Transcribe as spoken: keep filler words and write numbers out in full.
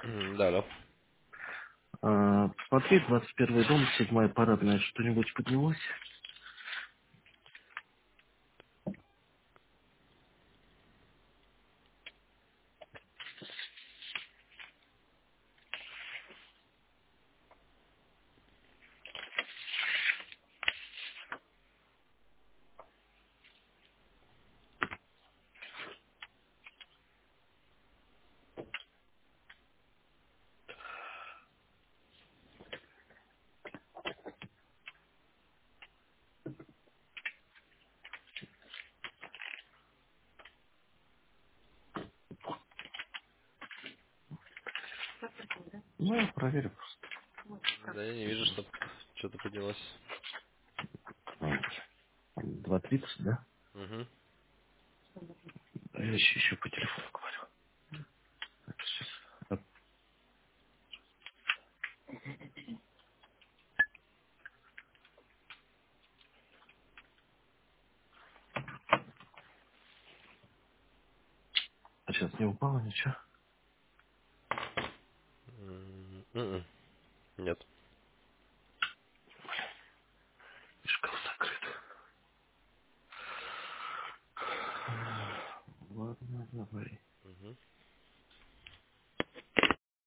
М, Да, да. А, посмотри, двадцать первый дом, седьмая парадная, что-нибудь поднялось? Ну, я проверю просто. Да, я не вижу, чтобы что-то поднялось. А, там два тридцать, да? Угу. А я еще, еще по телефону говорю. Это сейчас. А, сейчас не упало ничего. М-м. Нет. И шкаф закрыт. Ладно, давай. Угу.